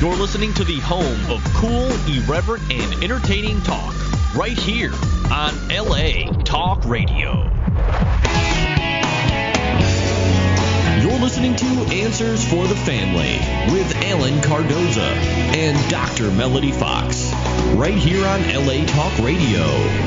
You're listening to the home of cool, irreverent, and entertaining talk, right here on LA Talk Radio. You're listening to Answers for the Family with Alan Cardoza and Dr. Melody Fox, right here on LA Talk Radio.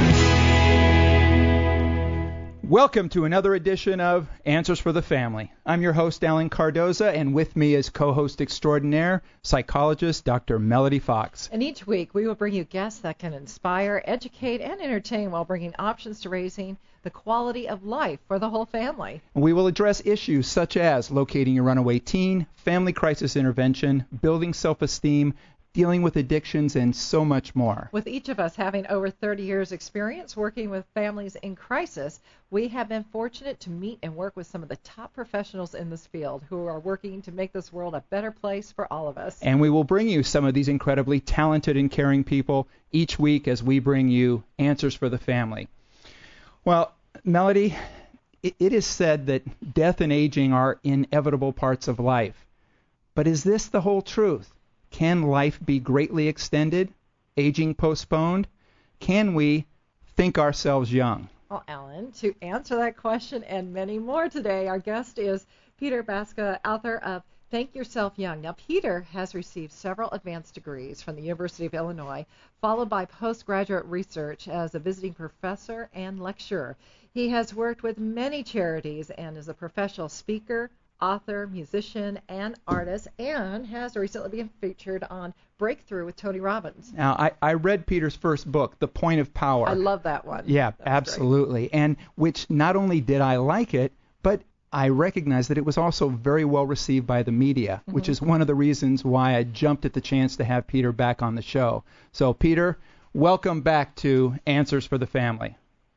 Welcome to another edition of Answers for the Family. I'm your host, Alan Cardoza, and with me is co-host extraordinaire, psychologist Dr. Melody Fox. And each week we will bring you guests that can inspire, educate, and entertain while bringing options to raising the quality of life for the whole family. We will address issues such as locating a runaway teen, family crisis intervention, building self-esteem, dealing with addictions, and so much more. With each of us having over 30 years experience working with families in crisis, we have been fortunate to meet and work with some of the top professionals in this field who are working to make this world a better place for all of us. And we will bring you some of these incredibly talented and caring people each week as we bring you Answers for the Family. Well, Melody, it is said that death and aging are inevitable parts of life. But is this the whole truth? Can life be greatly extended, aging postponed? Can we think ourselves young? Well, Alan, to answer that question and many more today, our guest is Peter Baska, author of Think Yourself Young. Now, Peter has received several advanced degrees from the University of Illinois, followed by postgraduate research as a visiting professor and lecturer. He has worked with many charities and is a professional speaker, author, musician, and artist, and has recently been featured on Breakthrough with Tony Robbins. Now, I read Peter's first book, The Point of Power. I love that one. Yeah, absolutely. Great. And which not only did I like it, but I recognized that it was also very well received by the media, which is one of the reasons why I jumped at the chance to have Peter back on the show. So, Peter, welcome back to Answers for the Family.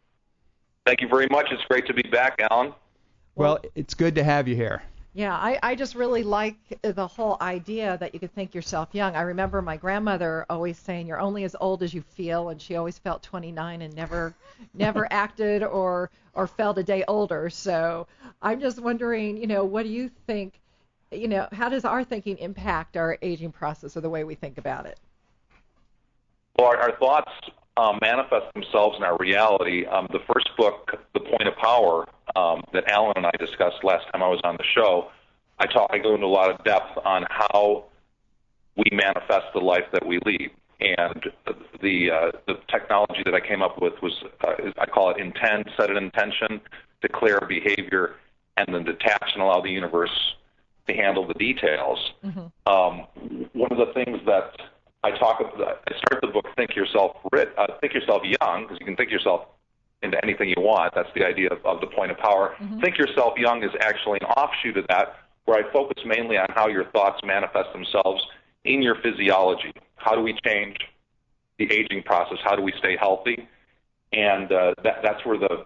Thank you very much. It's great to be back, Alan. Well, it's good to have you here. Yeah, I just really like the whole idea that you could think yourself young. I remember my grandmother always saying, you're only as old as you feel, and she always felt 29 and never acted or felt a day older. So I'm just wondering, what do you think, how does our thinking impact our aging process or the way we think about it? Well, our thoughts manifest themselves in our reality. The first book, The Point of Power, that Alan and I discussed last time I was on the show, I go into a lot of depth on how we manifest the life that we lead. And the technology that I came up with was, I call it intend, set an intention, declare a behavior, and then detach and allow the universe to handle the details. One of the things that I start the book Think Yourself Young, because you can think yourself into anything you want. That's the idea of the point of power. Think Yourself Young is actually an offshoot of that, where I focus mainly on how your thoughts manifest themselves in your physiology. How do we change the aging process? How do we stay healthy? And that's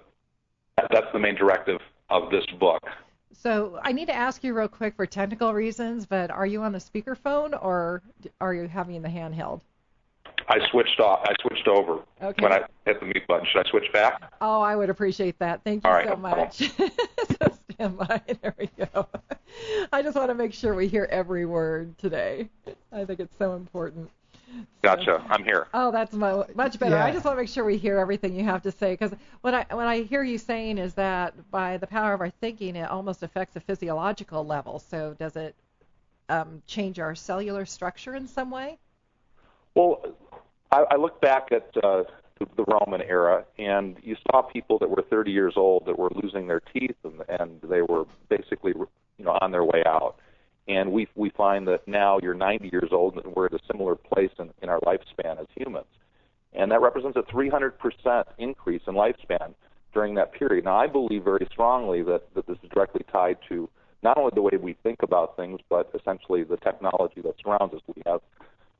the main directive of this book. So I need to ask you real quick for technical reasons, but are you on the speakerphone or are you having the handheld? I switched over when I hit the mute button. Should I switch back? Oh, I would appreciate that. Thank you so much. So stand by. There we go. I just want to make sure we hear every word today. I think it's so important. Gotcha. I'm here. Oh, that's much better. Yeah. I just want to make sure we hear everything you have to say, because what I hear you saying is that by the power of our thinking, it almost affects the physiological level. So does it change our cellular structure in some way? Well, I look back at the Roman era, and you saw people that were 30 years old that were losing their teeth, and they were basically on their way out. And we find that now you're 90 years old and we're at a similar place in our lifespan as humans. And that represents a 300% increase in lifespan during that period. Now, I believe very strongly that this is directly tied to not only the way we think about things, but essentially the technology that surrounds us. We have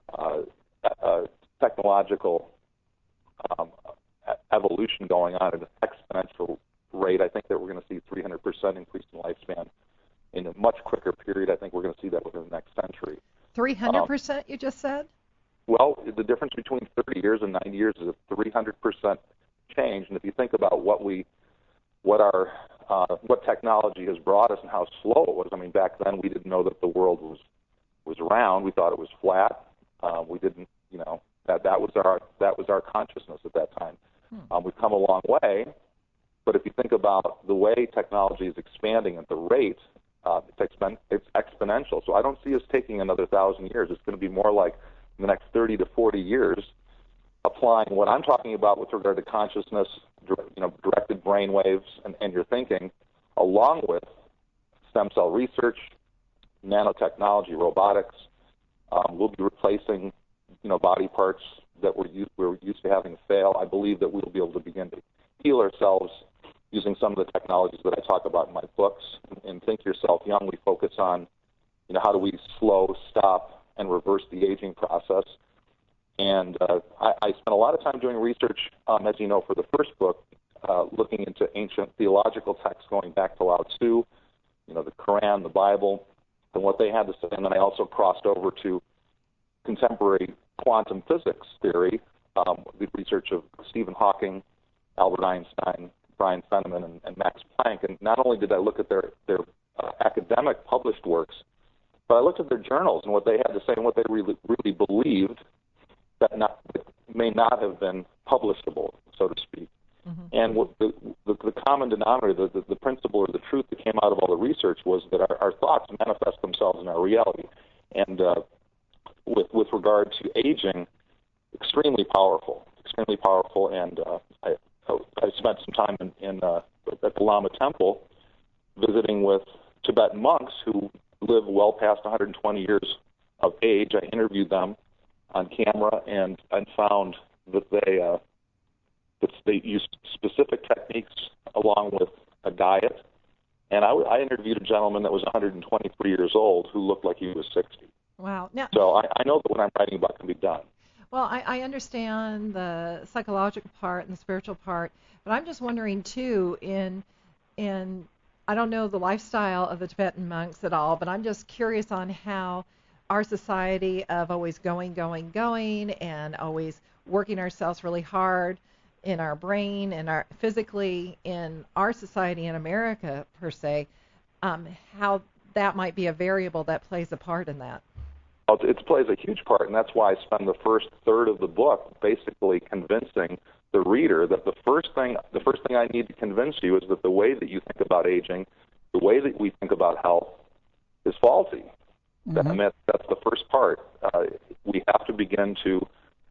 technological evolution going on at an exponential rate. I think that we're going to see 300% increase in lifespan in a much quicker period. I think we're going to see that within the next century. 300%, you just said? Well, the difference between 30 years and 90 years is a 300% change. And if you think about what technology has brought us and how slow it was, I mean, back then we didn't know that the world was was round. We thought it was flat. We didn't, that was our consciousness at that time. We've come a long way, but if you think about the way technology is expanding at the rate, it's exponential. So I don't see us taking another 1,000 years. It's going to be more like in the next 30 to 40 years, applying what I'm talking about with regard to consciousness, directed brain waves and your thinking, along with stem cell research, nanotechnology, robotics. We'll be replacing, body parts that we're used to having fail. I believe that we'll be able to begin to heal ourselves using some of the technologies that I talk about in my books. In Think Yourself Young, we focus on, how do we slow, stop, and reverse the aging process. And I spent a lot of time doing research, as you know, for the first book, looking into ancient theological texts going back to Lao Tzu, the Quran, the Bible, and what they had to say. And then I also crossed over to contemporary quantum physics theory, the research of Stephen Hawking, Albert Einstein, Brian Feynman, and Max Planck. And not only did I look at their academic published works, but I looked at their journals and what they had to say and what they really believed that may not have been publishable, so to speak. Mm-hmm. And what the common denominator, the principle or the truth that came out of all the research was that our thoughts manifest themselves in our reality. And with regard to aging, extremely powerful. And I spent some time at the Lama Temple visiting with Tibetan monks who live well past 120 years of age. I interviewed them on camera and found that they used specific techniques along with a diet. And I interviewed a gentleman that was 123 years old who looked like he was 60. Wow. Now, so I know that what I'm writing about can be done. Well, I understand the psychological part and the spiritual part, but I'm just wondering too, in I don't know the lifestyle of the Tibetan monks at all, but I'm just curious on how our society of always going, and always working ourselves really hard in our brain and our physically in our society in America per se, how that might be a variable that plays a part in that. Well, it plays a huge part, and that's why I spend the first third of the book basically convincing the reader that the first thing I need to convince you is that the way that you think about aging, the way that we think about health, is faulty. Mm-hmm. I mean, that's the first part. We have to begin to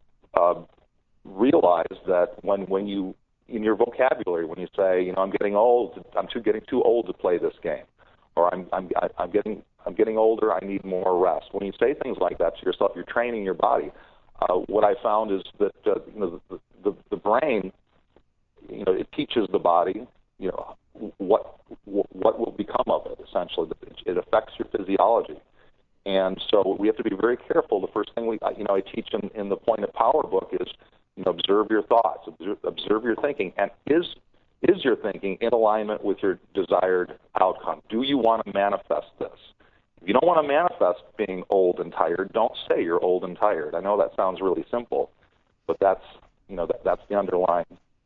realize that when you, in your vocabulary, when you say, I'm getting old, I'm getting too old to play this game, or I'm getting older, I need more rest. When you say things like that to yourself, you're training your body. What I found is that the brain, it teaches the body, what will become of it. Essentially, it affects your physiology, and so we have to be very careful. The first thing I teach in the Point of Power book is, observe your thoughts, observe your thinking, and is your thinking in alignment with your desired outcome? Do you want to manifest this? If you don't want to manifest being old and tired, don't say you're old and tired. I know that sounds really simple, but that's the underlying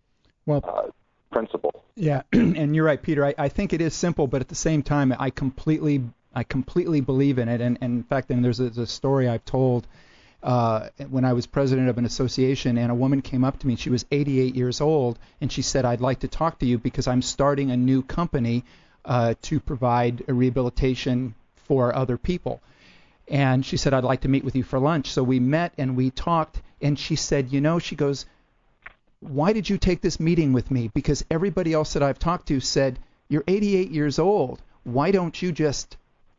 principle. Yeah, and you're right, Peter. I think it is simple, but at the same time, I completely believe in it. And in fact, there's a story I've told when I was president of an association, and a woman came up to me. She was 88 years old, and she said, "I'd like to talk to you because I'm starting a new company to provide a rehabilitation for other people." And she said, "I'd like to meet with you for lunch." So we met and we talked, and she said, she goes, "Why did you take this meeting with me? Because everybody else that I've talked to said, you're 88 years old. Why don't you just,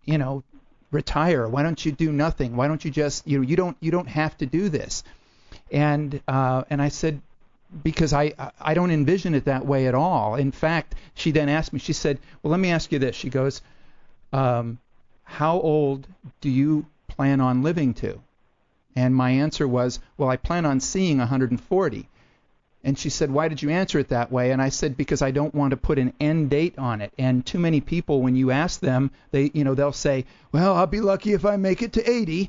retire? Why don't you do nothing? Why don't you just, you don't have to do this?" And I said, because I don't envision it that way at all. In fact, she then asked me, she said, "Well, let me ask you this." She goes, "How old do you plan on living to?" And my answer was, "Well, I plan on seeing 140. And she said, "Why did you answer it that way?" And I said, "Because I don't want to put an end date on it." And too many people, when you ask them, they'll say, "Well, I'll be lucky if I make it to 80."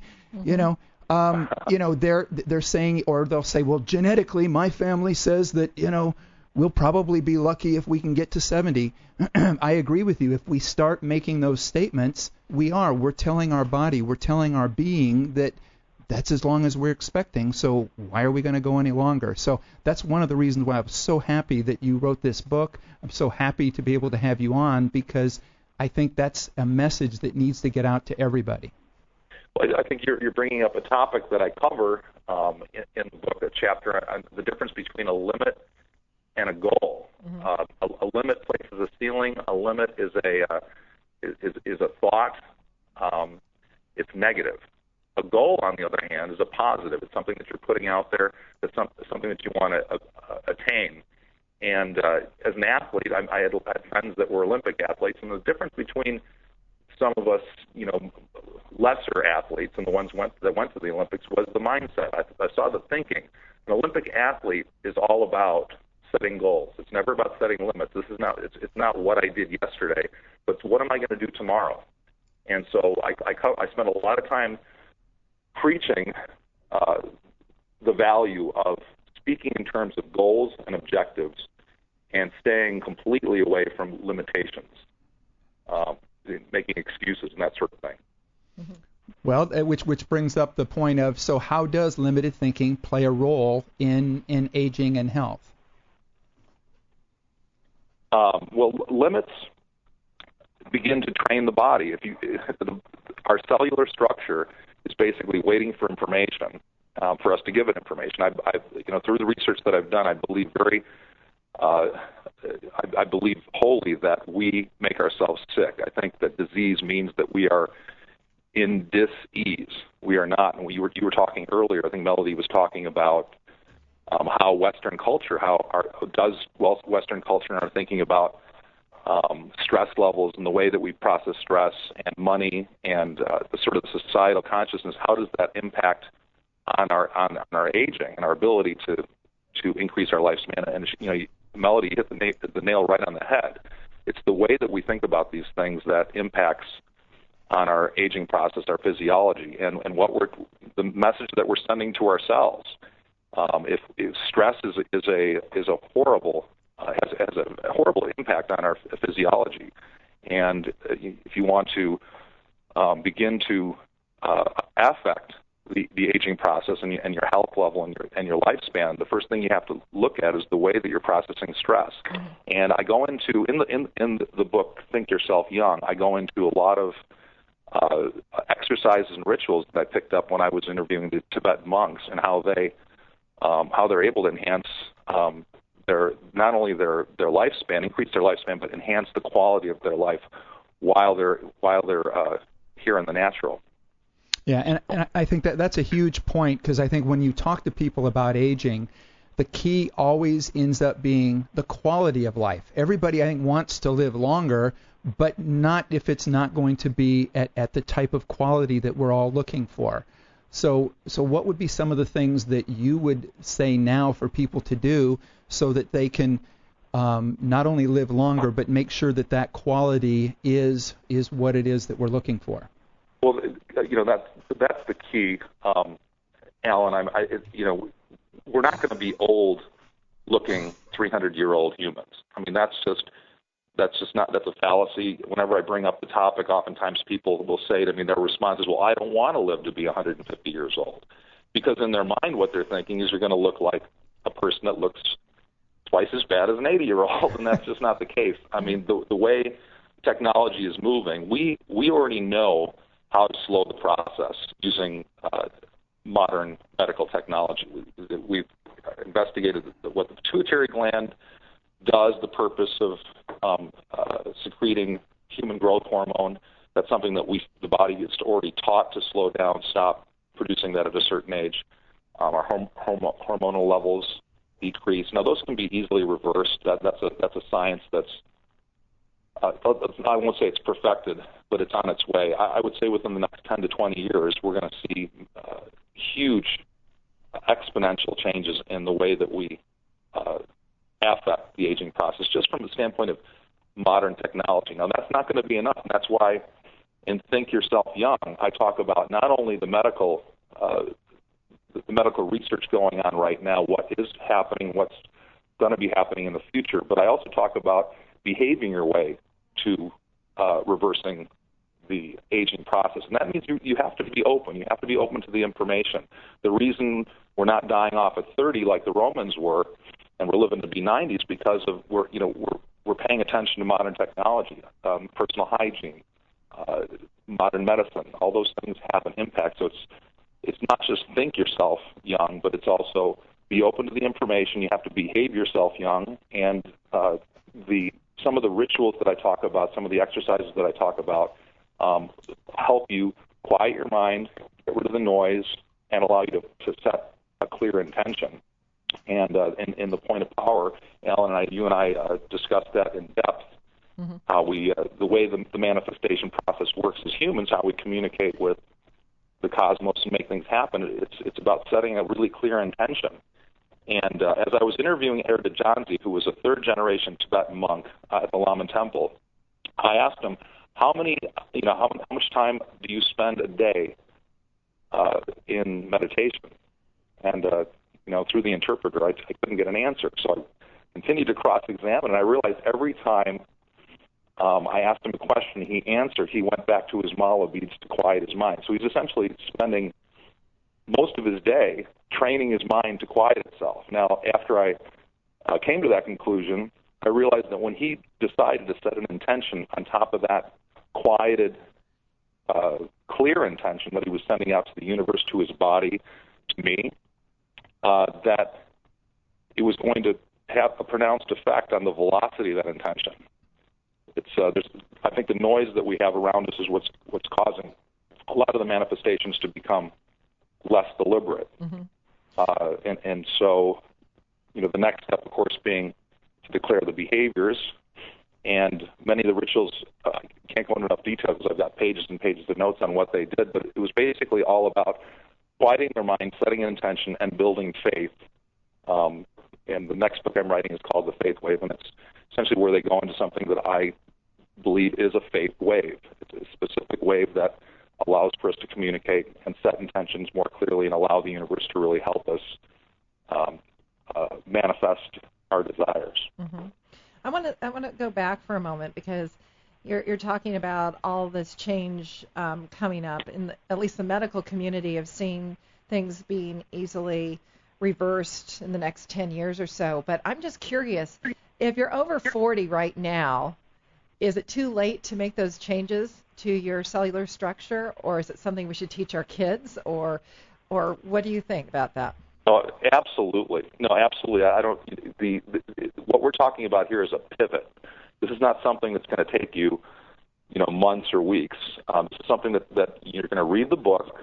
Mm-hmm. They're saying, or they'll say, "Well, genetically, my family says that, we'll probably be lucky if we can get to 70. I agree with you. If we start making those statements, we're telling our body, we're telling our being that that's as long as we're expecting, so why are we going to go any longer? So that's one of the reasons why I'm so happy that you wrote this book. I'm so happy to be able to have you on, because I think that's a message that needs to get out to everybody. Well, I think you're bringing up a topic that I cover in the book, a chapter on the difference between a limit and a goal. A limit places a ceiling. A limit is a thought. It's negative. A goal, on the other hand, is a positive. It's something that you're putting out there. It's something that you want to attain. And as an athlete, I had friends that were Olympic athletes, and the difference between some of us, lesser athletes and the ones that went to the Olympics was the mindset. I saw the thinking. An Olympic athlete is all about setting goals. It's never about setting limits. It's not what I did yesterday, but it's what am I going to do tomorrow. And so I spent a lot of time preaching the value of speaking in terms of goals and objectives and staying completely away from limitations, making excuses and that sort of thing. Mm-hmm. Well, which brings up the point of, so how does limited thinking play a role in aging and health? Well, limits begin to train the body. Our cellular structure is basically waiting for information for us to give it information. Through the research that I've done, I believe I believe wholly that we make ourselves sick. I think that disease means that we are in dis-ease. We are not. And you were talking earlier, I think Melody was talking about how Western culture, Western culture and our thinking about stress levels and the way that we process stress and money and the sort of societal consciousness, how does that impact on our aging and our ability to increase our lifespan? And Melody hit the nail right on the head. It's the way that we think about these things that impacts on our aging process, our physiology, and the message that we're sending to ourselves. If stress is a horrible has a horrible impact on our physiology, and if you want to begin to affect the aging process and your health level and your lifespan, the first thing you have to look at is the way that you're processing stress. Mm-hmm. And I go into in the book Think Yourself Young, I go into a lot of exercises and rituals that I picked up when I was interviewing the Tibetan monks, and how they're able to enhance not only their lifespan, increase their lifespan, but enhance the quality of their life while they're here in the natural. Yeah, and I think that's a huge point, because I think when you talk to people about aging, the key always ends up being the quality of life. Everybody, I think, wants to live longer, but not if it's not going to be at the type of quality that we're all looking for. So what would be some of the things that you would say now for people to do so that they can not only live longer, but make sure that quality is what it is that we're looking for? Well, that's the key, Alan. We're not going to be old-looking 300-year-old humans. I mean, that's a fallacy. Whenever I bring up the topic, oftentimes people will say to me, their response is, well, I don't want to live to be 150 years old. Because in their mind, what they're thinking is you're going to look like a person that looks twice as bad as an 80-year-old, and that's just not the case. I mean, the way technology is moving, we already know how to slow the process using modern medical technology. We've investigated what the pituitary gland does, the purpose of secreting human growth hormone. That's something that the body is already taught to slow down, stop producing that at a certain age. Our hormonal levels decrease. Now, those can be easily reversed. That's a science that's I won't say it's perfected, but it's on its way. I would say within the next 10 to 20 years, we're going to see huge exponential changes in the way that we affect the aging process, just from the standpoint of modern technology. Now, that's not going to be enough, and that's why in Think Yourself Young, I talk about not only the medical research going on right now, what is happening, what's going to be happening in the future. But I also talk about behaving your way to reversing the aging process. And that means you have to be open. You have to be open to the information. The reason we're not dying off at 30 like the Romans were, and we're living to be 90s, because of we're paying attention to modern technology, personal hygiene, modern medicine. All those things have an impact. So it's not just think yourself young, but it's also be open to the information. You have to behave yourself young, and some of the rituals that I talk about, some of the exercises that I talk about, help you quiet your mind, get rid of the noise, and allow you to set a clear intention. And in the point of power, Alan and you and I discussed that in depth. Mm-hmm. How the way the manifestation process works as humans, how we communicate with the cosmos and make things happen. It's about setting a really clear intention. And as I was interviewing Erda Janzi, who was a third-generation Tibetan monk at the Laman Temple, I asked him, how much time do you spend a day in meditation? And through the interpreter, I couldn't get an answer. So I continued to cross-examine, and I realized every time I asked him a question, he answered, he went back to his mala beads to quiet his mind. So he's essentially spending most of his day training his mind to quiet itself. Now, after I came to that conclusion, I realized that when he decided to set an intention on top of that quieted, clear intention that he was sending out to the universe, to his body, to me, that it was going to have a pronounced effect on the velocity of that intention. I think the noise that we have around us is what's causing a lot of the manifestations to become less deliberate. Mm-hmm. And so, the next step, of course, being to declare the behaviors. And many of the rituals, I can't go into enough detail because I've got pages and pages of notes on what they did, but it was basically all about quieting their mind, setting an intention, and building faith. And the next book I'm writing is called The Faith Wave, and it's essentially where they go into something that I believe is a faith wave. It's a specific wave that allows for us to communicate and set intentions more clearly and allow the universe to really help us manifest our desires. Mm-hmm. I want to go back for a moment, because you're talking about all this change coming up in at least the medical community, of seeing things being easily reversed in the next 10 years or so. But I'm just curious, if you're over 40 right now, is it too late to make those changes to your cellular structure, or is it something we should teach our kids, or what do you think about that? No, absolutely. I don't. What we're talking about here is a pivot. This is not something that's going to take you, months or weeks. This is something that you're going to read the book.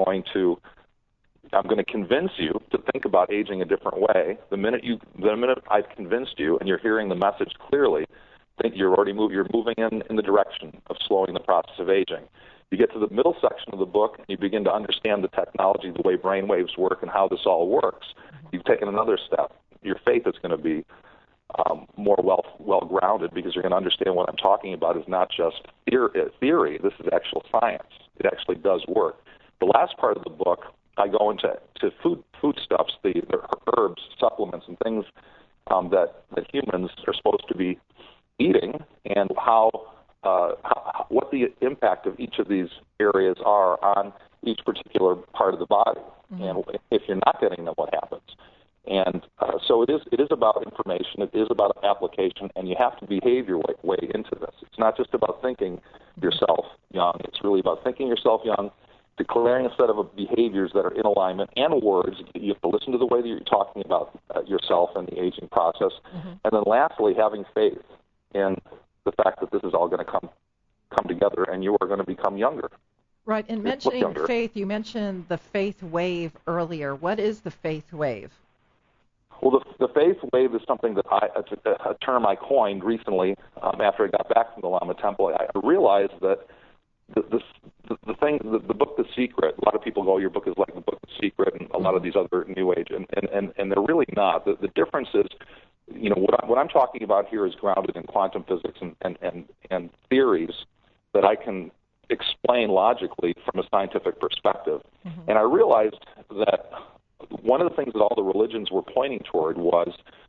I'm going to convince you to think about aging a different way. The minute I've convinced you and you're hearing the message clearly, think you're moving in the direction of slowing the process of aging. You get to the middle section of the book, and you begin to understand the technology, the way brain waves work, and how this all works. You've taken another step. Your faith is going to be more well-grounded, because you're going to understand what I'm talking about is not just theory. This is actual science. It actually does work. The last part of the book, I go into foodstuffs, the herbs, supplements, and things that humans are supposed to be eating, and what the impact of each of these areas are on each particular part of the body. Mm-hmm. And if you're not getting them, what happens? And so it is about information. It is about application, and you have to behave your way into this. It's not just about thinking yourself young. It's really about thinking yourself young, declaring a set of behaviors that are in alignment, and words. You have to listen to the way that you're talking about yourself and the aging process. Mm-hmm. And then lastly, having faith in the fact that this is all going to come together, and you are going to become younger. Right, and mentioning faith, you mentioned the faith wave earlier. What is the faith wave? Well, the faith wave is something that a term I coined recently after I got back from the Lama Temple. I realized that the book The Secret, a lot of people go, your book is like the book The Secret and a lot of these other New Age, and they're really not. The difference is, what I'm talking about here is grounded in quantum physics and theories that I can explain logically from a scientific perspective. Mm-hmm. And I realized that one of the things that all the religions were pointing toward was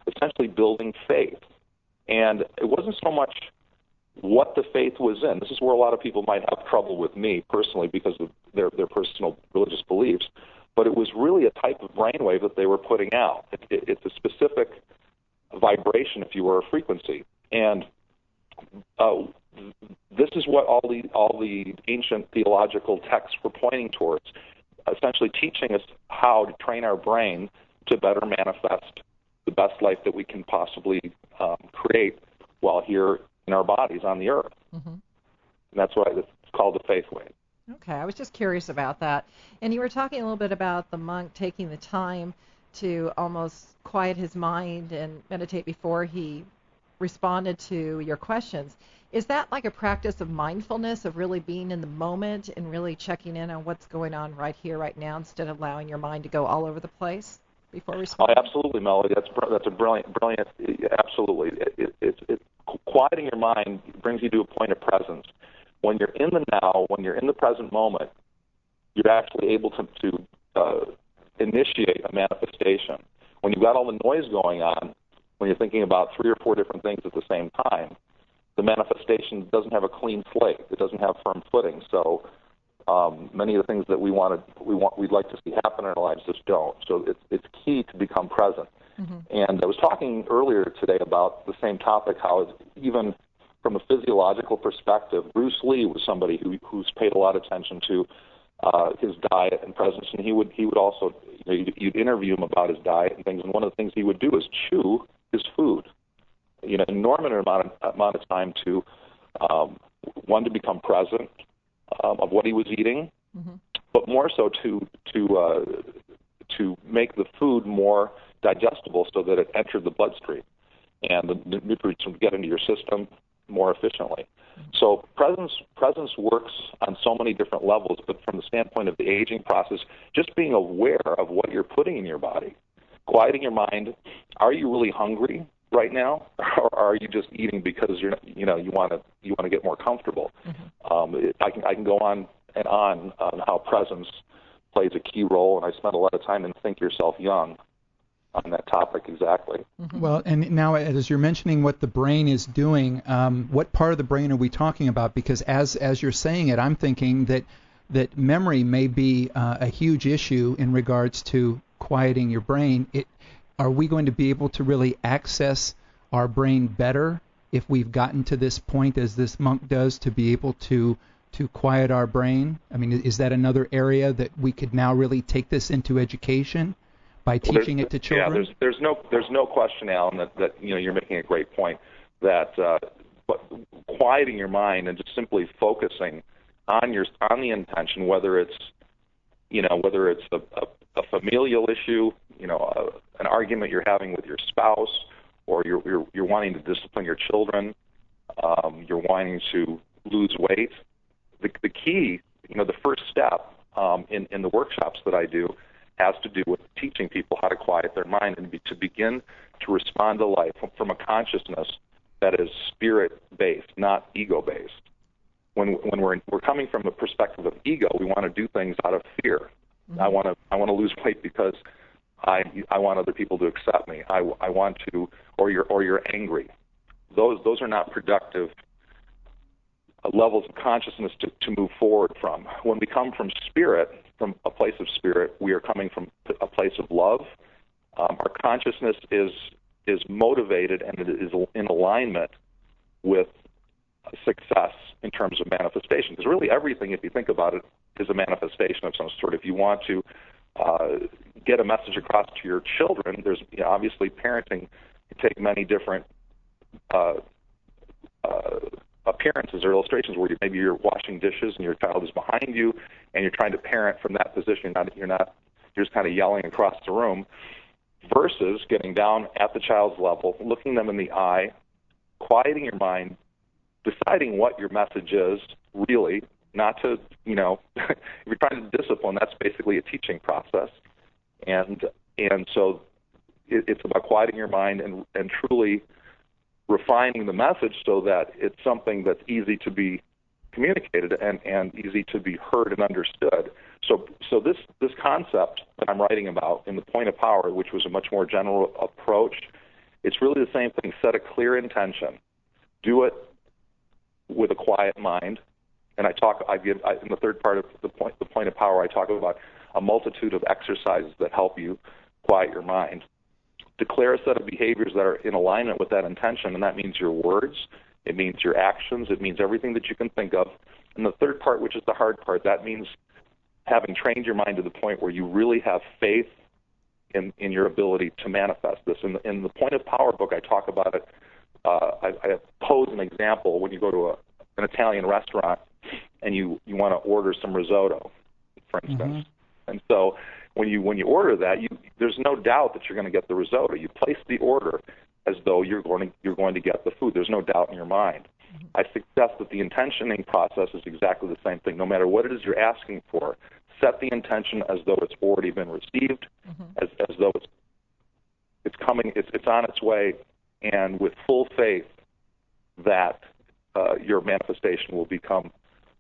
essentially building faith. And it wasn't so much what the faith was in. This is where a lot of people might have trouble with me personally because of their personal religious beliefs. But it was really a type of brainwave that they were putting out. It's a specific vibration, if you were, a frequency. And this is what all the ancient theological texts were pointing towards, essentially teaching us how to train our brain to better manifest the best life that we can possibly create while here in our bodies on the earth. Mm-hmm. And that's why it's called the faith wave. Okay, I was just curious about that. And you were talking a little bit about the monk taking the time to almost quiet his mind and meditate before he responded to your questions. Is that like a practice of mindfulness, of really being in the moment and really checking in on what's going on right here, right now, instead of allowing your mind to go all over the place before responding? Oh, absolutely, Melody. That's a brilliant. Absolutely. It quieting your mind brings you to a point of presence. When you're in the now, when you're in the present moment, you're actually able to initiate a manifestation. When you've got all the noise going on, when you're thinking about 3 or 4 different things at the same time, the manifestation doesn't have a clean slate. It doesn't have firm footing. So many of the things that we'd like to see happen in our lives just don't. So it's key to become present. Mm-hmm. And I was talking earlier today about the same topic, how even from a physiological perspective, Bruce Lee was somebody who's paid a lot of attention to his diet and presence, and he would also, you'd interview him about his diet and things, and one of the things he would do is chew his food, an enormous amount of time to one, to become present of what he was eating, mm-hmm. but more so to make the food more digestible so that it entered the bloodstream and the nutrients would get into your system more efficiently. So presence works on so many different levels, but from the standpoint of the aging process, just being aware of what you're putting in your body, quieting your mind. Are you really hungry right now, or are you just eating because you want to get more comfortable? Mm-hmm. I can go on and on how presence plays a key role, and I spent a lot of time in Think Yourself Young on that topic exactly. Mm-hmm. Well, and now as you're mentioning what the brain is doing, what part of the brain are we talking about? Because as you're saying it, I'm thinking that memory may be a huge issue in regards to quieting your brain. Are we going to be able to really access our brain better if we've gotten to this point, as this monk does, to be able to quiet our brain? I mean, is that another area that we could now really take this into education? By teaching it to children? Yeah, there's no question, Alan, that you're making a great point, that but quieting your mind and just simply focusing on the intention, whether it's a familial issue, an argument you're having with your spouse, or you're wanting to discipline your children, you're wanting to lose weight. The key, the first step in the workshops that I do has to do with teaching people how to quiet their mind and to begin to respond to life from a consciousness that is spirit-based, not ego-based. When we're coming from a perspective of ego, we want to do things out of fear. Mm-hmm. I want to lose weight because I want other people to accept me. I want to, or you're angry. Those are not productive levels of consciousness to move forward from. When we come from spirit, from a place of spirit, we are coming from a place of love. Our consciousness is motivated and it is in alignment with success in terms of manifestation. Because really everything, if you think about it, is a manifestation of some sort. If you want to get a message across to your children, there's obviously parenting can take many different appearances or illustrations where maybe you're washing dishes and your child is behind you and you're trying to parent from that position. You're just kind of yelling across the room, versus getting down at the child's level, looking them in the eye, quieting your mind, deciding what your message is really, not to, if you're trying to discipline, that's basically a teaching process. And so it's about quieting your mind and truly refining the message so that it's something that's easy to be communicated and easy to be heard and understood. So this concept that I'm writing about in The Point of Power, which was a much more general approach, It's really the same thing. Set a clear intention. Do it with a quiet mind. And in the third part of the point of power, I talk about a multitude of exercises that help you quiet your mind. Declare a set of behaviors that are in alignment with that intention, and that means your words, it means your actions, it means everything that you can think of. And the third part, which is the hard part, that means having trained your mind to the point where you really have faith in your ability to manifest this. In the Point of Power book, I talk about it. I pose an example when you go to an Italian restaurant and you want to order some risotto, for instance. Mm-hmm. And so when you order that, there's no doubt that you're going to get the risotto. You place the order as though you're going to get the food. There's no doubt in your mind. Mm-hmm. I suggest that the intentioning process is exactly the same thing. No matter what it is you're asking for, set the intention as though it's already been received, mm-hmm. as though it's coming, it's on its way, and with full faith that your manifestation will become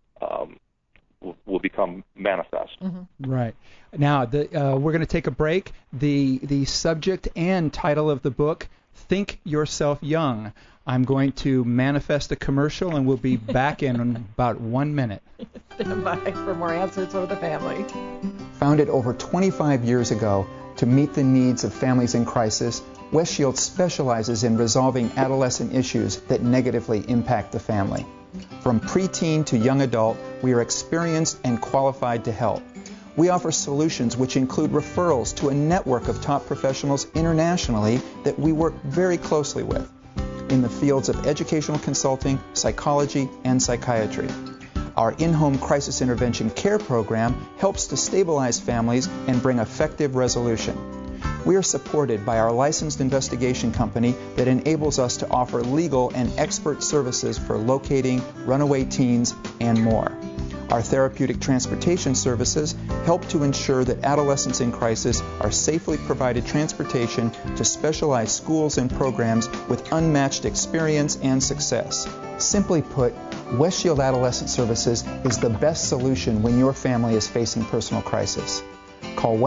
manifest. Mm-hmm. Right. Now, we're going to take a break. The subject and title of the book, Think Yourself Young. I'm going to manifest a commercial, and we'll be back in about 1 minute. Stand by for more Answers for the Family. Founded over 25 years ago to meet the needs of families in crisis, West Shield specializes in resolving adolescent issues that negatively impact the family. From preteen to young adult, we are experienced and qualified to help. We offer solutions which include referrals to a network of top professionals internationally that we work very closely with in the fields of educational consulting, psychology, and psychiatry. Our in-home crisis intervention care program helps to stabilize families and bring effective resolution. We are supported by our licensed investigation company that enables us to offer legal and expert services for locating runaway teens and more. Our therapeutic transportation services help to ensure that adolescents in crisis are safely provided transportation to specialized schools and programs with unmatched experience and success. Simply put, West Shield Adolescent Services is the best solution when your family is facing personal crisis. Call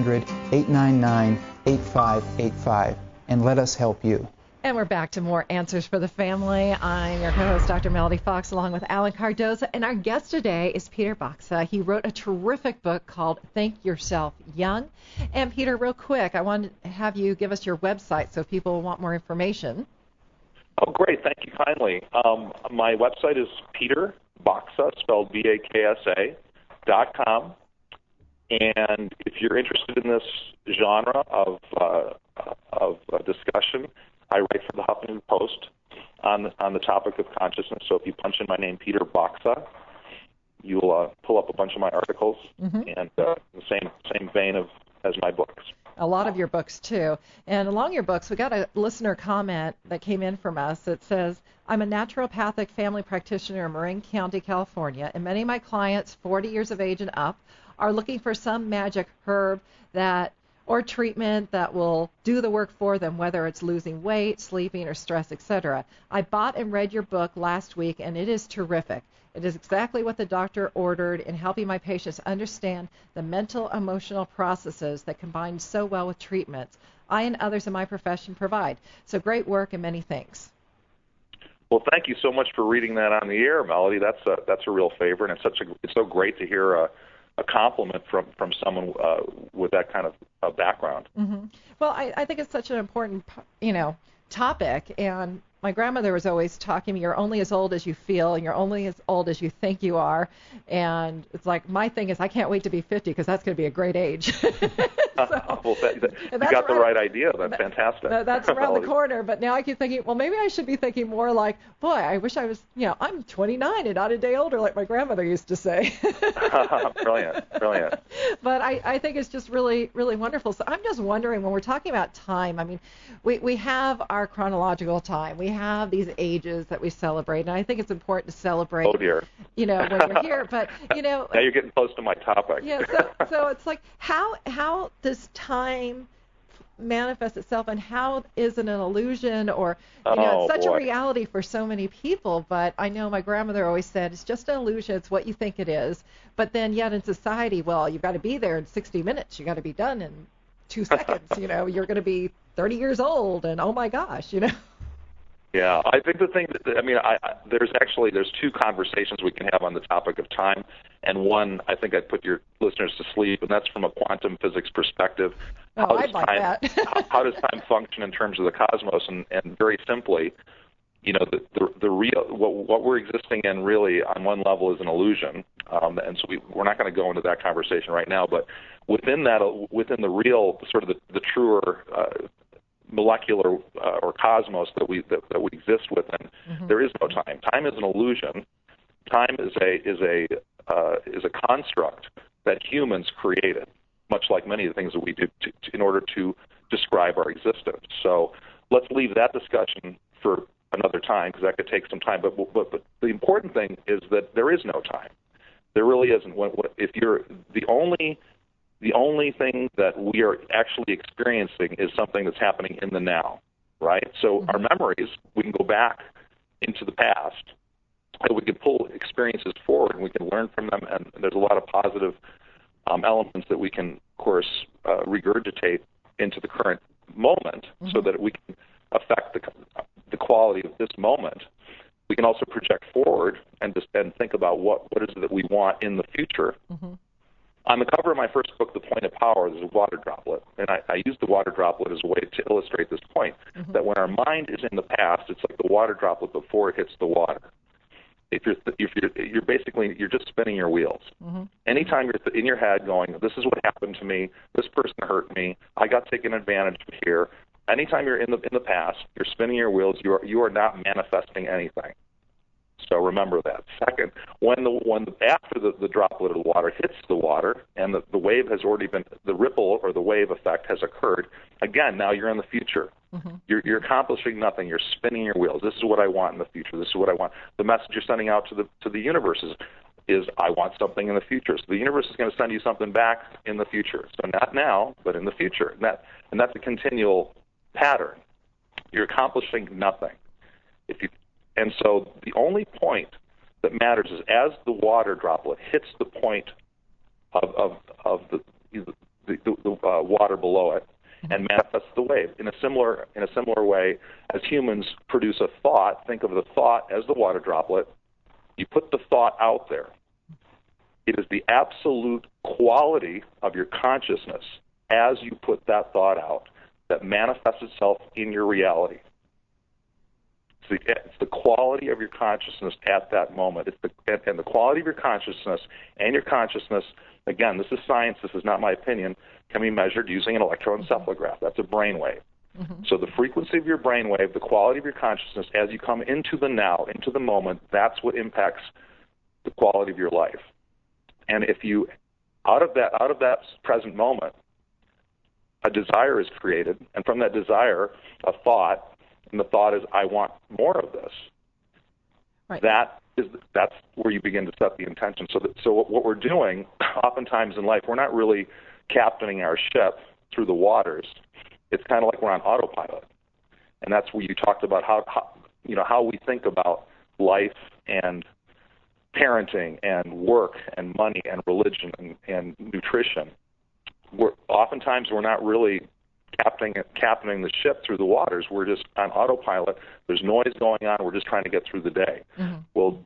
1-800-899-8585 and let us help you. And we're back to more Answers for the Family. I'm your co-host, Dr. Melody Fox, along with Alan Cardoza. And our guest today is Peter Baxa. He wrote a terrific book called Think Yourself Young. And Peter, real quick, I wanted to have you give us your website so people want more information. Oh, great. Thank you kindly. My website is Peter Baxa, spelled BAKSA.com. And if you're interested in this genre of discussion, I write for the Huffington Post on the topic of consciousness. So if you punch in my name, Peter Baxa, you'll pull up a bunch of my articles, mm-hmm. and the same vein as my books. A lot of your books, too. And along your books, we got a listener comment that came in from us that says, I'm a naturopathic family practitioner in Marin County, California, and many of my clients, 40 years of age and up, are looking for some magic herb or treatment that will do the work for them, whether it's losing weight, sleeping, or stress, etc. I bought and read your book last week, and it is terrific. It is exactly what the doctor ordered in helping my patients understand the mental, emotional processes that combine so well with treatments I and others in my profession provide. So great work and many thanks. Well, thank you so much for reading that on the air, Melody. That's a real favor, and it's so great to hear a compliment from someone with that kind of background. Mm-hmm. Well, I think it's such an important, topic, and my grandmother was always talking to me, you're only as old as you feel, and you're only as old as you think you are, and it's like, my thing is I can't wait to be 50 because that's going to be a great age. You got the right idea. That's fantastic. That's around the corner, but now I keep thinking, well, maybe I should be thinking more like, boy, I wish I was, I'm 29 and not a day older like my grandmother used to say. Brilliant. But I think it's just really, really wonderful. So I'm just wondering, when we're talking about time, I mean, we have our chronological time. We have these ages that we celebrate, and I think it's important to celebrate. Oh dear. When we're here, but now you're getting close to my topic. Yeah. So it's like, how does time manifest itself, and how is it an illusion, or it's such a reality for so many people? But I know my grandmother always said it's just an illusion. It's what you think it is. But then yet in society, well, you've got to be there in 60 minutes. You got to be done in 2 seconds. You're going to be 30 years old, and oh my gosh, Yeah, I think the thing that, I mean, there's two conversations we can have on the topic of time, and one, I think I'd put your listeners to sleep, and that's from a quantum physics perspective. Oh, I'd like that. How does time function in terms of the cosmos? And very simply, the real, what we're existing in really on one level is an illusion, and so we're not going to go into that conversation right now, but within the real, sort of the truer molecular or cosmos that we exist within, there is no time. Time is an illusion. Time is a construct that humans created, much like many of the things that we do in order to describe our existence. So let's leave that discussion for another time, because that could take some time. But the important thing is that there is no time. There really isn't. If you're the only thing that we are actually experiencing is something that's happening in the now, right? So our memories, we can go back into the past, and we can pull experiences forward, and we can learn from them, and there's a lot of positive elements that we can, of course, regurgitate into the current moment so that we can affect the quality of this moment. We can also project forward and think about what is it that we want in the future. On the cover of my first book, The Point of Power, there's a water droplet, and I use the water droplet as a way to illustrate this point, that when our mind is in the past, it's like the water droplet before it hits the water. If you're basically, you're just spinning your wheels. Anytime you're in your head going, this is what happened to me, this person hurt me, I got taken advantage of here. Anytime you're in the past, you're spinning your wheels. You are not manifesting anything. So remember that. Second, after the droplet of the water hits the water and the wave has already been, the ripple or the wave effect has occurred, again, now you're in the future. You're accomplishing nothing. You're spinning your wheels. This is what I want in the future. This is what I want. The message you're sending out to the universe is I want something in the future. So the universe is going to send you something back in the future. So not now, but in the future. And that's a continual pattern. You're accomplishing nothing. And so the only point that matters is as the water droplet hits the point of the water below it and manifests the wave. In a similar way, as humans produce a thought, think of the thought as the water droplet. You put the thought out there. It is the absolute quality of your consciousness as you put that thought out that manifests itself in your reality. It's the quality of your consciousness at that moment. And the quality of your consciousness, again, this is science, this is not my opinion, can be measured using an electroencephalograph. That's a brainwave. So the frequency of your brainwave, the quality of your consciousness, as you come into the now, into the moment, that's what impacts the quality of your life. And if you, out of that present moment, a desire is created, and from that desire, a thought, and the thought is, I want more of this. Right. That's where you begin to set the intention. So what we're doing, oftentimes in life, we're not really captaining our ship through the waters. It's kind of like we're on autopilot, and that's where you talked about how we think about life and parenting and work and money and religion and nutrition. Oftentimes we're not really captaining the ship through the waters. We're just on autopilot. There's noise going on. We're just trying to get through the day. Well,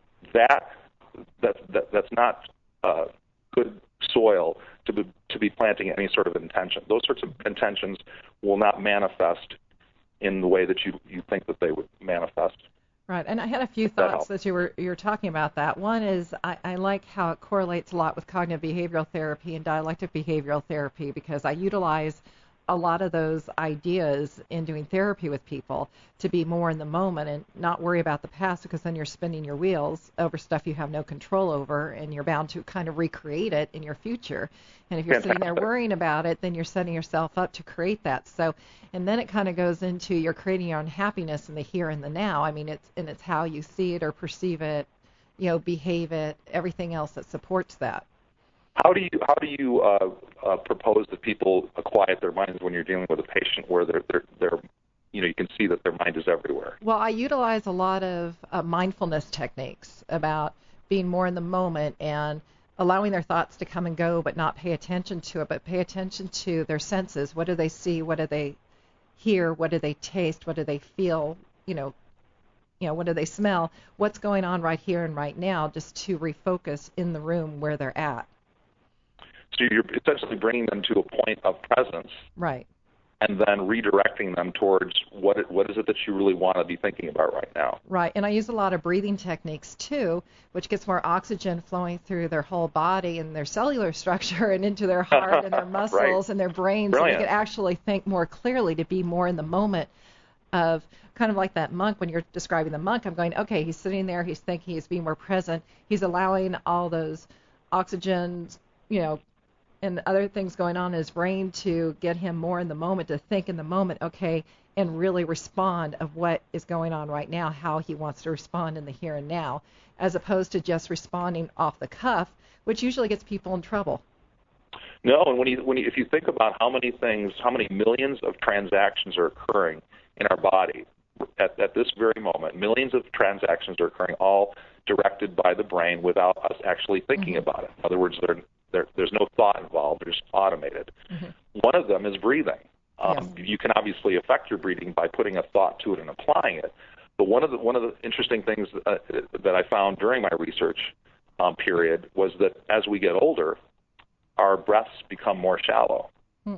that's not good soil to be planting any sort of intention. Those sorts of intentions will not manifest in the way that you think that they would manifest. Right, and I had a few thoughts as you were talking about that. One is I like how it correlates a lot with cognitive behavioral therapy and dialectic behavioral therapy, because I utilize a lot of those ideas in doing therapy with people to be more in the moment and not worry about the past, because then you're spinning your wheels over stuff you have no control over, and you're bound to kind of recreate it in your future. And if you're sitting there worrying about it, then you're setting yourself up to create that. So, and then it kind of goes into you're creating your own happiness in the here and the now. I mean, it's how you see it or perceive it, behave it, everything else that supports that. How do you propose that people quiet their minds when you're dealing with a patient where they're you can see that their mind is everywhere? Well, I utilize a lot of mindfulness techniques about being more in the moment and allowing their thoughts to come and go, but not pay attention to it, but pay attention to their senses. What do they see? What do they hear? What do they taste? What do they feel? What do they smell? What's going on right here and right now, just to refocus in the room where they're at. So you're essentially bringing them to a point of presence. Right. And then redirecting them towards what is it that you really want to be thinking about right now. Right, and I use a lot of breathing techniques too, which gets more oxygen flowing through their whole body and their cellular structure and into their heart and their muscles right. and their brains. Brilliant. So they can actually think more clearly, to be more in the moment of kind of like that monk. When you're describing the monk, I'm going, okay, he's sitting there, he's thinking, he's being more present, he's allowing all those oxygen, and other things going on in his brain to get him more in the moment, to think in the moment, okay, and really respond of what is going on right now, how he wants to respond in the here and now, as opposed to just responding off the cuff, which usually gets people in trouble. No, and if you think about how many millions of transactions are occurring in our body at this very moment, millions of transactions are occurring, all directed by the brain without us actually thinking about it. In other words, there's no thought involved. They're just automated. One of them is breathing. Yes. You can obviously affect your breathing by putting a thought to it and applying it. But one of the interesting things that I found during my research period was that as we get older, our breaths become more shallow.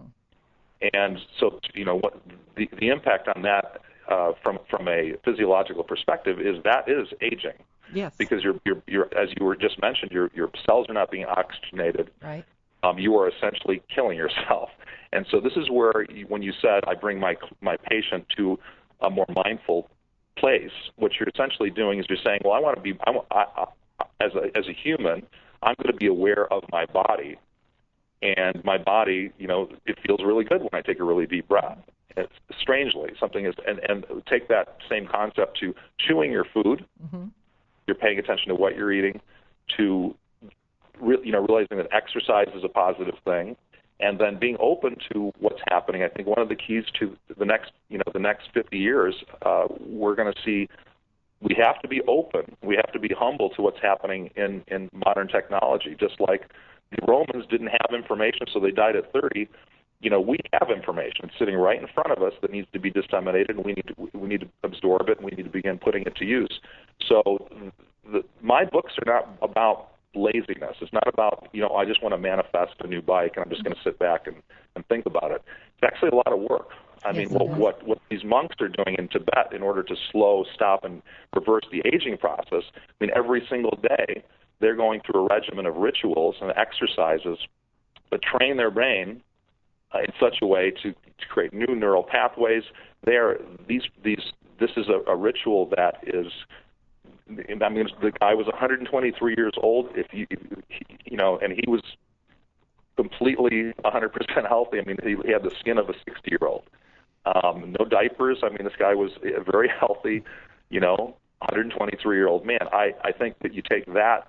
And so, what the impact on that from a physiological perspective is aging. Yes. Because you're as you were just mentioned, your cells are not being oxygenated. Right. You are essentially killing yourself. And so this is where, when you said I bring my patient to a more mindful place, what you're essentially doing is you're saying, well, I want to be, as a human, I'm going to be aware of my body, and my body, it feels really good when I take a really deep breath. It's strangely something is, and take that same concept to chewing your food. You're paying attention to what you're eating, to realizing that exercise is a positive thing, and then being open to what's happening. I think one of the keys to the next 50 years, we're going to see we have to be open. We have to be humble to what's happening in modern technology. Just like the Romans didn't have information, so they died at 30. We have information. It's sitting right in front of us that needs to be disseminated, and we need to absorb it, and we need to begin putting it to use. So my books are not about laziness. It's not about, I just want to manifest a new bike, and I'm just going to sit back and think about it. It's actually a lot of work. I mean, what these monks are doing in Tibet in order to stop, and reverse the aging process, every single day they're going through a regimen of rituals and exercises that train their brain in such a way to create new neural pathways. This is a ritual that is, the guy was 123 years old. And he was completely 100% healthy. He had the skin of a 60-year-old. No diapers. This guy was very healthy. 123-year-old man. I think that you take that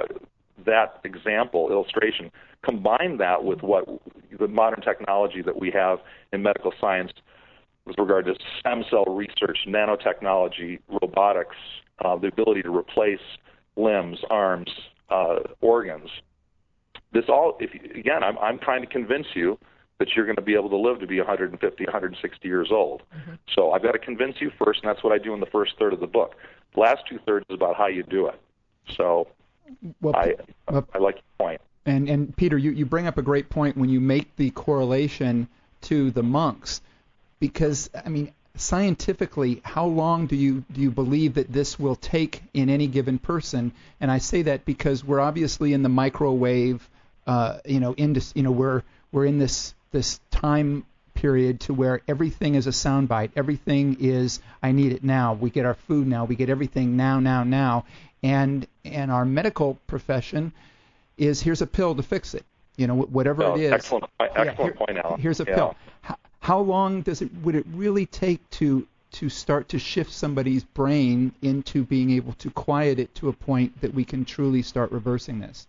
example, illustration, combine that with what the modern technology that we have in medical science with regard to stem cell research, nanotechnology, robotics, the ability to replace limbs, arms, organs. This all, I'm trying to convince you that you're going to be able to live to be 150, 160 years old. So I've got to convince you first, and that's what I do in the first third of the book. The last two-thirds is about how you do it. So I like your point. And Peter, you bring up a great point when you make the correlation to the monks, because scientifically, how long do you believe that this will take in any given person? And I say that because we're obviously in the microwave, we're in this time period to where everything is a soundbite. Everything is, I need it now. We get our food now. We get everything now. And our medical profession is, here's a pill to fix it. Whatever it is. Excellent point, Alan. Here's a pill. How long would it really take to start to shift somebody's brain into being able to quiet it to a point that we can truly start reversing this?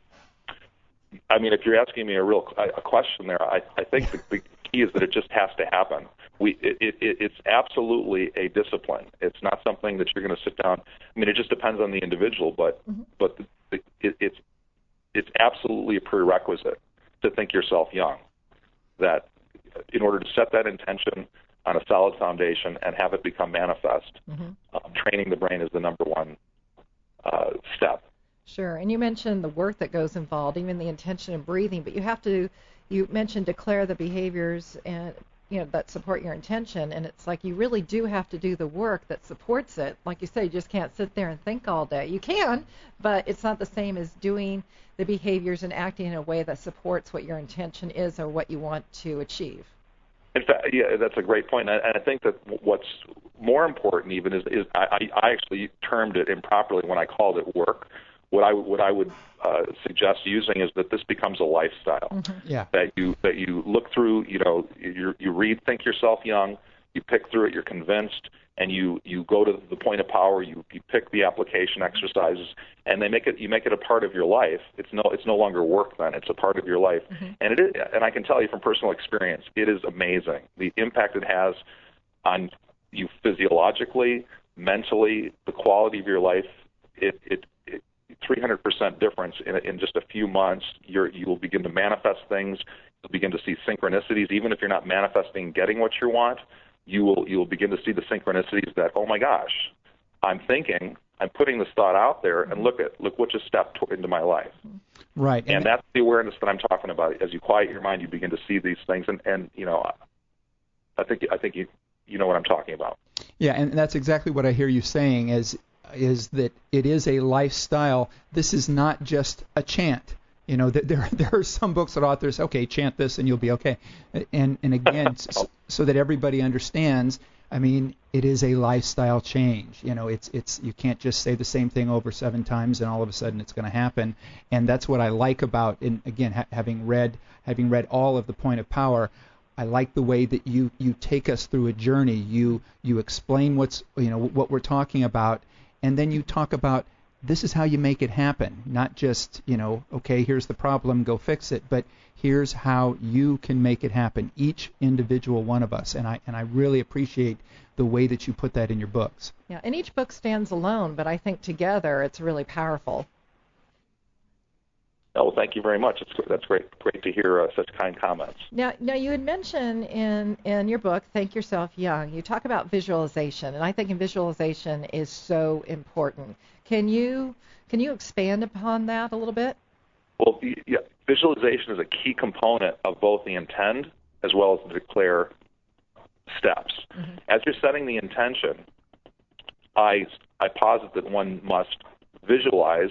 If you're asking me a question there, I think the key is that it just has to happen. It's absolutely a discipline. It's not something that you're going to sit down. It just depends on the individual, but it's absolutely a prerequisite to think yourself young. That in order to set that intention, on a solid foundation and have it become manifest. Training the brain is the number one step. Sure. And you mentioned the work that goes involved, even the intention and breathing, but you mentioned declare the behaviors and that support your intention, and it's like you really do have to do the work that supports it. Like you say, you just can't sit there and think all day. You can, but it's not the same as doing the behaviors and acting in a way that supports what your intention is or what you want to achieve. In fact, yeah, that's a great point. And I think that what's more important even is I actually termed it improperly when I called it work. What I would suggest using is that this becomes a lifestyle. Yeah. That you look through. You read Think Yourself Young. You pick through it. You're convinced, and you go to the point of power. You pick the application exercises, and you make it a part of your life. It's no longer work then. It's a part of your life, and it is. And I can tell you from personal experience, it is amazing the impact it has on you physiologically, mentally, the quality of your life. It 300% difference in just a few months. You will begin to manifest things. You'll begin to see synchronicities. Even if you're not manifesting getting what you want, you will begin to see the synchronicities that, oh my gosh, I'm putting this thought out there, and look what just stepped into my life. Right. And that's the awareness that I'm talking about. As you quiet your mind, you begin to see these things, and I think you know what I'm talking about. Yeah, and that's exactly what I hear you saying is that it is a lifestyle. This is not just a chant. There are some books that authors, okay, chant this and you'll be okay. And again, so that everybody understands, I mean, it is a lifestyle change. It's you can't just say the same thing over 7 times and all of a sudden it's going to happen. And that's what I like about, and again, having read all of The Point of Power, I like the way that you take us through a journey. You explain what we're talking about. And then you talk about this is how you make it happen, not just, okay, here's the problem, go fix it, but here's how you can make it happen, each individual one of us. And I really appreciate the way that you put that in your books. Yeah, and each book stands alone, but I think together it's really powerful. Oh, well, thank you very much. That's great to hear such kind comments. Now you had mentioned in your book, Think Yourself Young, you talk about visualization, and I think visualization is so important. Can you expand upon that a little bit? Well, yeah, visualization is a key component of both the intend as well as the declare steps. As you're setting the intention, I posit that one must visualize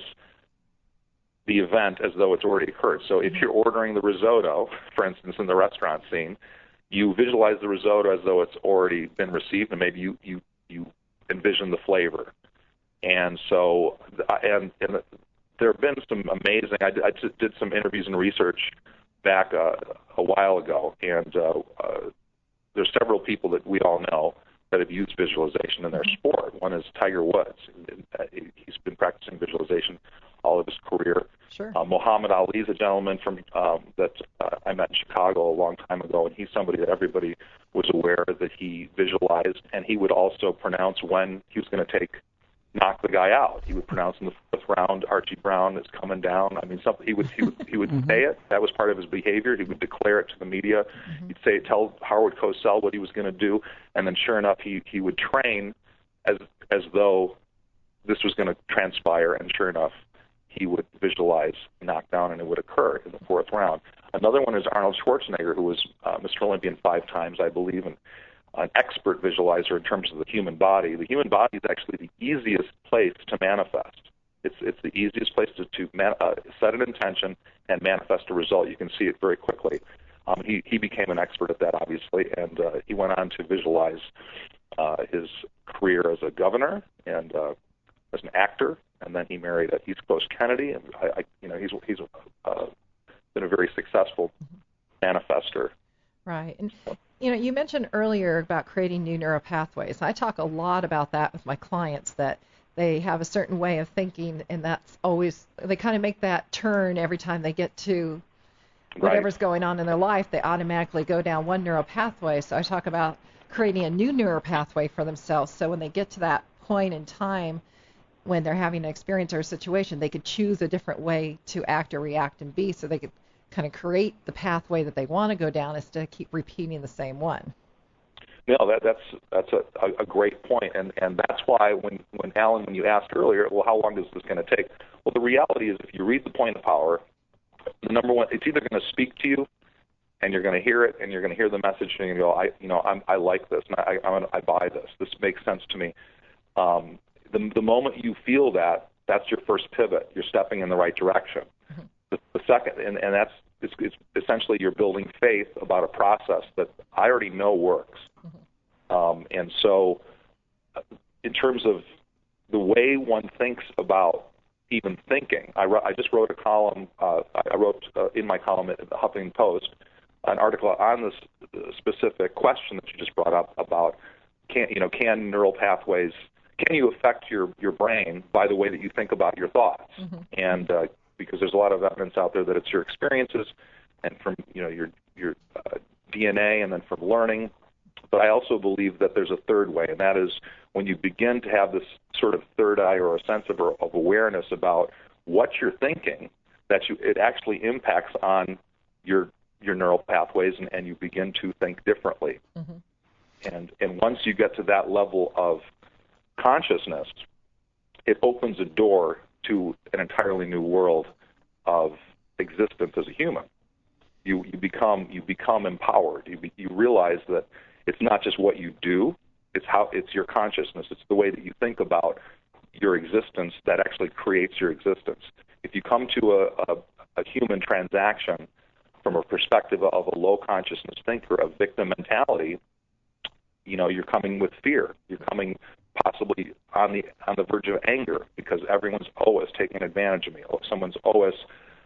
the event as though it's already occurred. So if you're ordering the risotto, for instance, in the restaurant scene, you visualize the risotto as though it's already been received, and maybe you envision the flavor. And so, and there have been some amazing. I did some interviews and research back a while ago, and there's several people that we all know that have used visualization in their sport. One is Tiger Woods. He's been practicing visualization all of his career. Sure. Muhammad Ali is a gentleman from that I met in Chicago a long time ago, and he's somebody that everybody was aware that he visualized, and he would also pronounce when he was going to knock the guy out. He would pronounce in the 4th round, Archie Brown is coming down. I mean, something he would say it. That was part of his behavior. He would declare it to the media. He'd tell Howard Cosell what he was going to do, and then sure enough, he would train as though this was going to transpire, and sure enough, he would visualize knockdown, and it would occur in the 4th round. Another one is Arnold Schwarzenegger, who was Mr. Olympian 5 times, I believe, and an expert visualizer in terms of the human body. The human body is actually the easiest place to manifest. It's the easiest place to set an intention and manifest a result. You can see it very quickly. He became an expert at that, obviously, and he went on to visualize his career as a governor and as an actor, and then he married East Coast Kennedy, and he's been a very successful manifester. Right, and you mentioned earlier about creating new neural pathways. I talk a lot about that with my clients, that they have a certain way of thinking, and that's always, they kind of make that turn every time they get to whatever's going on in their life. They automatically go down one neural pathway. So I talk about creating a new neural pathway for themselves, so when they get to that point in time when they're having an experience or a situation, they could choose a different way to act or react and be, so they could kind of create the pathway that they want to go down instead of keep repeating the same one. No, that's a great point, and that's why when Alan, when you asked earlier, well, how long is this going to take? Well, the reality is, if you read The Point of Power, the number one, it's either going to speak to you, and you're going to hear it, and you're going to hear the message, and you go, I like this, and I buy this. This makes sense to me. The moment you feel that, that's your first pivot. You're stepping in the right direction. Mm-hmm. The second, and that's it's essentially you're building faith about a process that I already know works. Mm-hmm. And so, in terms of the way one thinks about even thinking, I just wrote a column. I wrote in my column at the Huffington Post an article on this specific question that you just brought up about can neural pathways, can you affect your brain by the way that you think about your thoughts? Mm-hmm. And because there's a lot of evidence out there that it's your experiences and from your DNA and then from learning. But I also believe that there's a third way, and that is when you begin to have this sort of third eye or a sense of awareness about what you're thinking, it actually impacts on your neural pathways, and you begin to think differently. Mm-hmm. And once you get to that level of consciousness, it opens a door to an entirely new world of existence as a human. You become empowered. You realize that it's not just what you do; it's your consciousness. It's the way that you think about your existence that actually creates your existence. If you come to a human transaction from a perspective of a low consciousness thinker, a victim mentality, you're coming with fear. You're coming possibly on the verge of anger because everyone's always taking advantage of me. Someone's always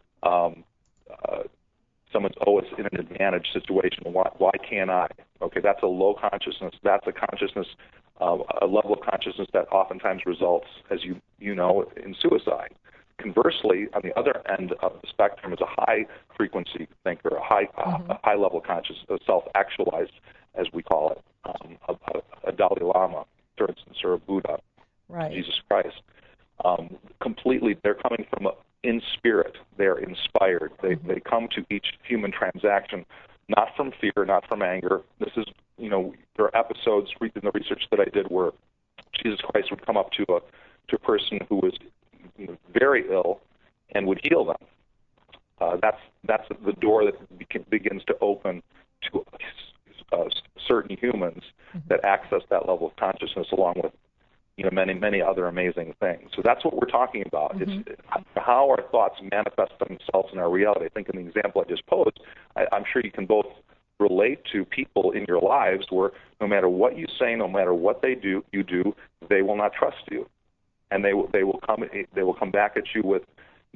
in an advantage situation. Why can't I? Okay, that's a low consciousness. That's a consciousness, a level of consciousness that oftentimes results, as you know, in suicide. Conversely, on the other end of the spectrum is a high frequency thinker, a high level consciousness, self-actualized, as we call it, a Dalai Lama, for instance, or a Buddha, right. Jesus Christ. Completely, they're coming from in spirit. They're inspired. They come to each human transaction not from fear, not from anger. This is, there are episodes in the research that I did where Jesus Christ would come up to a person who was very ill and would heal them. That's the door that begins to open to certain humans that access that level of consciousness, along with many other amazing things. So that's what we're talking about. Mm-hmm. It's how our thoughts manifest themselves in our reality. I think in the example I just posed, I'm sure you can both relate to people in your lives where no matter what you say, no matter what you do, they will not trust you, and they will come back at you with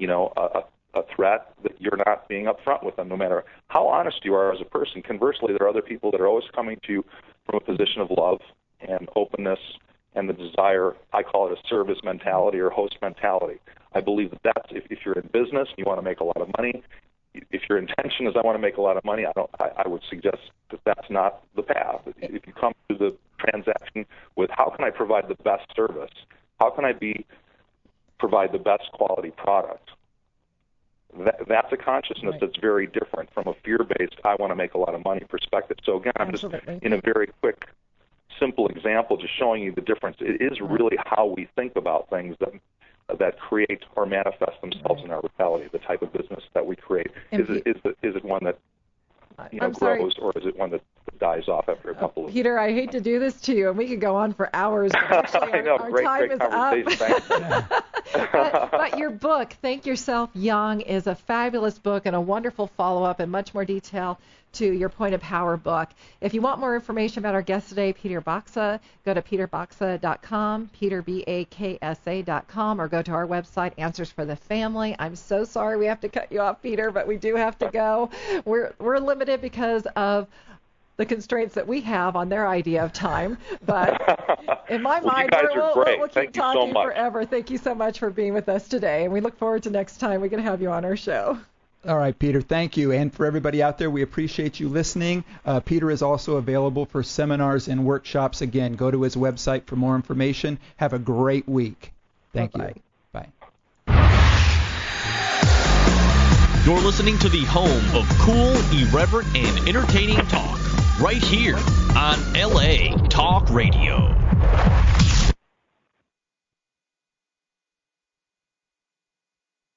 a threat that you're not being upfront with them, no matter how honest you are as a person. Conversely, there are other people that are always coming to you from a position of love and openness and the desire. I call it a service mentality or host mentality. I believe that's if you're in business and you want to make a lot of money, if your intention is I want to make a lot of money, I would suggest that that's not the path. If you come to the transaction with how can I provide the best service, how can I provide the best quality product, that's a consciousness that's very different from a fear-based, I want to make a lot of money perspective. So again, I'm just in a very quick, simple example, just showing you the difference. It is really how we think about things that create or manifest themselves in our reality. The type of business that we create, is it one that grows, or is it one that dies off after a couple of... Peter, I hate to do this to you, and we could go on for hours, but actually I know, our great time is up. But your book, Think Yourself Young, is a fabulous book and a wonderful follow-up and much more detail to your Point of Power book. If you want more information about our guest today, Peter Baksa, go to peterbaksa.com, peterbaksa.com, or go to our website, Answers for the Family. I'm so sorry we have to cut you off, Peter, but we do have to go. We're limited because of the constraints that we have on their idea of time. But in my mind, we'll keep talking forever. Thank you so much for being with us today, and we look forward to next time we can have you on our show. All right, Peter, thank you. And for everybody out there, we appreciate you listening. Peter is also available for seminars and workshops. Again, go to his website for more information. Have a great week. Thank you. Bye. You're listening to the home of cool, irreverent, and entertaining talk. right here on LA Talk Radio.